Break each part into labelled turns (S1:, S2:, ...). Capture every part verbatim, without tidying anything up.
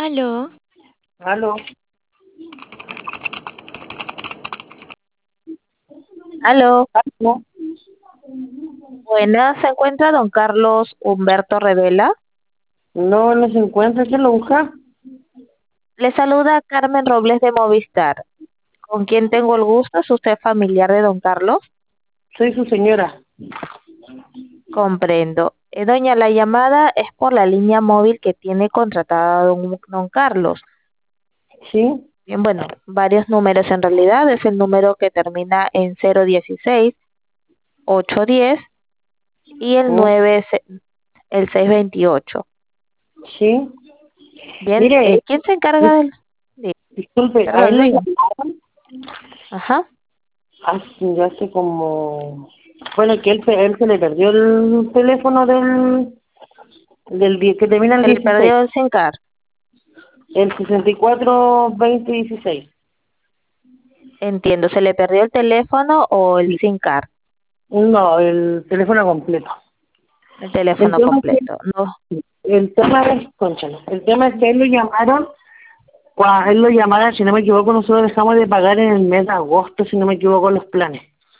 S1: Aló,
S2: Aló,
S3: Aló,
S2: aló.
S3: buenas, ¿se encuentra don Carlos Humberto Revela?
S2: No, no se encuentra. ¿Quién lo busca?
S3: Le saluda Carmen Robles de Movistar. ¿Con quién tengo el gusto? ¿Es usted familiar de don Carlos?
S2: Soy su señora.
S3: Comprendo. Eh, doña, la llamada es por la línea móvil que tiene contratada don, don Carlos.
S2: ¿Sí?
S3: Bien, bueno, varios números en realidad. Es el número que termina en cero dieciséis, ocho diez y el
S2: Mm,
S3: nueve, se- el seis veintiocho.
S2: ¿Sí?
S3: Bien,
S2: Mire,
S3: eh, ¿quién se
S2: dis-
S3: encarga del...? Sí,
S2: disculpe, a
S3: perdón,
S2: él le
S3: diga.
S2: llamaron
S3: Ajá.
S2: hace, ya hace como... Bueno, que él, se- él se le perdió el teléfono del, del die- que termina el
S3: Se le
S2: dieciséis,
S3: perdió el SIM card.
S2: el sesenta y cuatro veinte dieciséis.
S3: Entiendo, ¿se le perdió el teléfono o el
S2: Sí.
S3: SIM card?
S2: No, el teléfono completo.
S3: El
S2: El
S3: teléfono
S2: tema es
S3: completo. No,
S2: que, el tema es, cónchale, el tema es que él lo llamaron. Cuando él lo llamara, si no me equivoco, nosotros dejamos de pagar en el mes de agosto, si no me equivoco, los planes.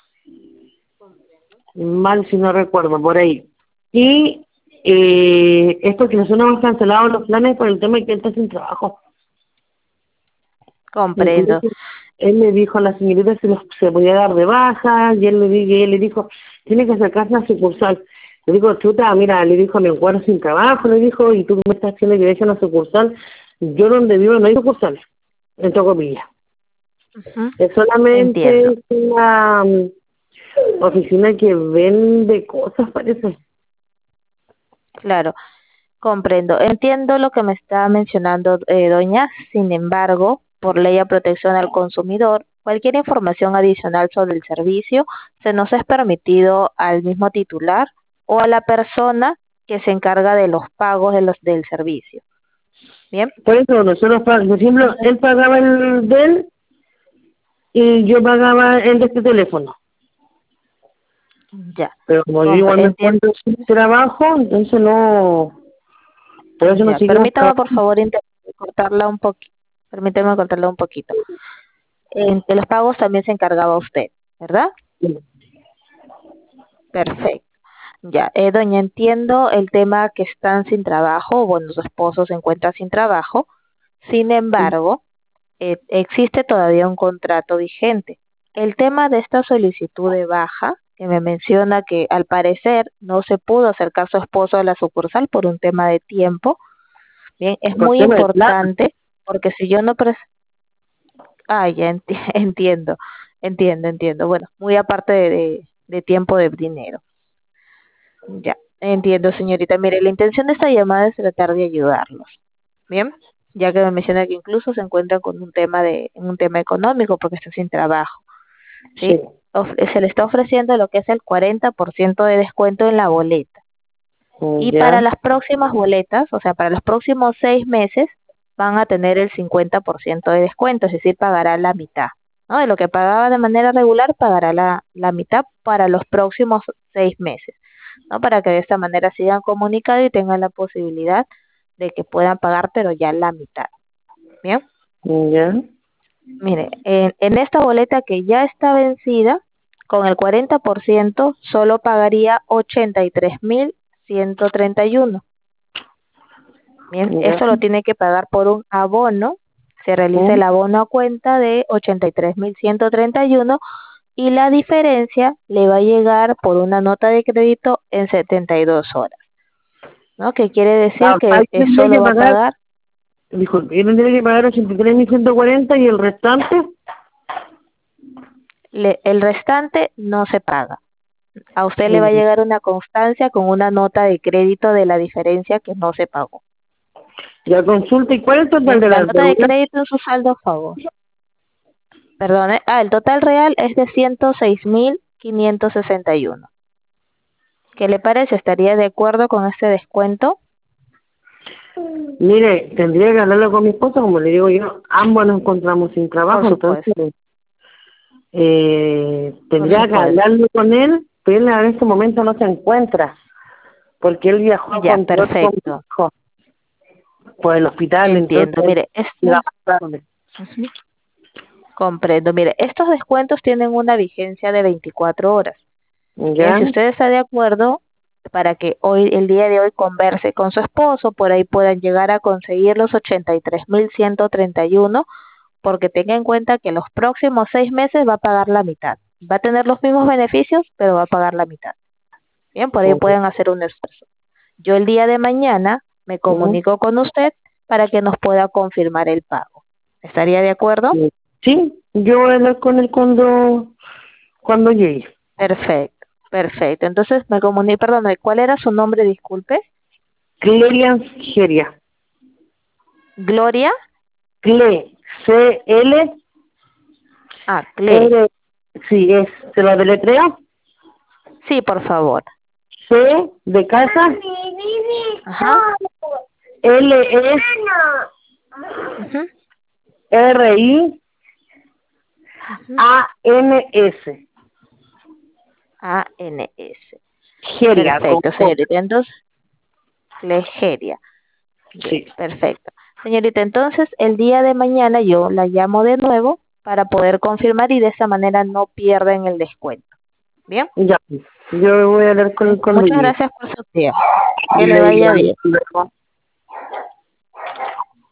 S2: Mal, si no recuerdo, por ahí. Y eh, esto que nosotros hemos cancelado los planes por el tema de que él está sin trabajo.
S3: comprendo.
S2: Entonces, él le dijo a la señorita si los- se podía dar de baja, y él le, di- y él le dijo, tiene que acercarse a la sucursal. Le dijo, chuta, mira, le dijo, me encuentro sin trabajo, le dijo, y tú me estás haciendo que deje una sucursal. Yo donde vivo no hay sucursal, entre comillas.
S3: Ujú.
S2: Es
S3: Entiendo,
S2: solamente una mm, oficina que vende cosas, parece.
S3: claro, comprendo. Entiendo lo que me está mencionando, eh, doña. Sin embargo, por ley a protección al consumidor, cualquier información adicional sobre el servicio se nos es permitido al mismo titular o a la persona que se encarga de los pagos de los del servicio. Bien,
S2: Por eso nosotros, pa- por ejemplo,
S3: entonces,
S2: él pagaba el de él y yo pagaba el de este teléfono.
S3: ya,
S2: Pero como yo igual
S3: compre-
S2: me
S3: entiendo.
S2: encuentro sin trabajo, entonces no, por eso no
S3: Ya,
S2: seguimos
S3: permítame por
S2: trabajando.
S3: favor inter- cortarla un poquito. Permíteme cortarla un poquito. En, de los pagos también se encargaba usted, ¿verdad? Perfecto. Ya, eh, doña, entiendo el tema que están sin trabajo, bueno, su esposo se encuentra sin trabajo. Sin embargo, eh, existe todavía un contrato vigente. El tema de esta solicitud de baja, que me menciona que al parecer no se pudo acercar su esposo a la sucursal por un tema de tiempo, bien, es
S2: Por
S3: muy
S2: tema de plata.
S3: importante porque si yo no pres ah, ya enti- entiendo, entiendo, entiendo. Bueno, muy aparte de, de, de tiempo de dinero. Ya, entiendo, señorita. Mire, la intención de esta llamada es tratar de ayudarlos. Bien, ya que me menciona que incluso se encuentran con un tema de, un tema económico porque está sin trabajo.
S2: Sí.
S3: ¿Sí? Of- se le está ofreciendo lo que es el cuarenta por ciento de descuento en la boleta. Y para
S2: Ya.
S3: las próximas boletas, o sea, para los próximos seis meses, van a tener el cincuenta por ciento de descuento, es decir, pagará la mitad, ¿no? De lo que pagaba de manera regular, pagará la, la mitad para los próximos seis meses, ¿no? Para que de esta manera sigan comunicados y tengan la posibilidad de que puedan pagar, pero ya la mitad. Bien,
S2: Ya.
S3: mire, en, en esta boleta que ya está vencida, con el cuarenta por ciento solo pagaría ochenta y tres mil ciento treinta y uno. Bien,
S2: Ya.
S3: eso lo tiene que pagar por un abono. Se realiza
S2: ¿Mm?
S3: el abono a cuenta de ochenta y tres mil ciento treinta y uno y la diferencia le va a llegar por una nota de crédito en setenta y dos horas, ¿no? Que quiere decir
S2: Ah, ahí
S3: que eh,
S2: tendría
S3: solo
S2: que
S3: va a
S2: pagar,
S3: pagar,
S2: disculpe, yo tendría que pagar ochenta y tres mil ciento cuarenta y el restante.
S3: le- el restante no se paga. A usted le va a
S2: Mm.
S3: llegar una constancia con una nota de crédito de la diferencia que no se pagó.
S2: Ya consulta, ¿y cuál es el total
S3: Bien,
S2: de
S3: la
S2: las
S3: nota de
S2: deudas?
S3: crédito en su saldo a favor. Perdone, ah, el total real es de ciento seis mil quinientos sesenta y uno. ¿Qué le parece? ¿Estaría de acuerdo con este descuento?
S2: Mire, tendría que hablarlo con mi esposa, como le digo yo, ambos nos encontramos sin
S3: Por
S2: trabajo,
S3: supuesto,
S2: entonces eh,
S3: por
S2: tendría que
S3: supuesto.
S2: hablarlo con él, pero él en este momento no se encuentra, porque él viajó a
S3: Ya,
S2: Control con mi
S3: perfecto.
S2: hijo. por el hospital,
S3: Entiendo,
S2: entonces
S3: mire,
S2: llega
S3: esto,
S2: más tarde.
S3: ujú, comprendo. Mire, estos descuentos tienen una vigencia de veinticuatro horas. Bien,
S2: ¿Ya?
S3: si usted está de acuerdo, para que hoy, el día de hoy, converse con su esposo, por ahí puedan llegar a conseguir los ochenta y tres mil ciento treinta y uno, porque tenga en cuenta que los próximos seis meses va a pagar la mitad. Va a tener los mismos beneficios, pero va a pagar la mitad. Bien, por ahí
S2: Ujú,
S3: pueden hacer un esfuerzo. Yo el día de mañana me
S2: ujú.
S3: comunico con usted para que nos pueda confirmar el pago. ¿Estaría de acuerdo?
S2: Sí, sí, yo voy a hablar con él cuando, cuando llegue.
S3: Perfecto, perfecto. Entonces me comunico, perdón, ¿cuál era su nombre? Disculpe.
S2: Clerian Geria.
S3: Gloria.
S2: Cle, C L
S3: Ah, Cle.
S2: R, sí, es, se lo deletreo.
S3: Sí, por favor.
S2: C de casa,
S3: Ajá.
S2: L E
S3: Ujú,
S2: R I
S3: ujú.
S2: A N S.
S3: A N S.
S2: Geria, con
S3: Perfecto,
S2: J.
S3: señorita. Entonces, Clegeria. Bien,
S2: Sí,
S3: perfecto. Señorita, entonces el día de mañana yo la llamo de nuevo para poder confirmar y de esa manera no pierden el descuento. Bien.
S2: ya. Yo voy a hablar con
S3: Bien.
S2: él cuando
S3: Muchas
S2: llegue.
S3: gracias por su tiempo. Que le
S2: Le
S3: vaya
S2: digo,
S3: bien.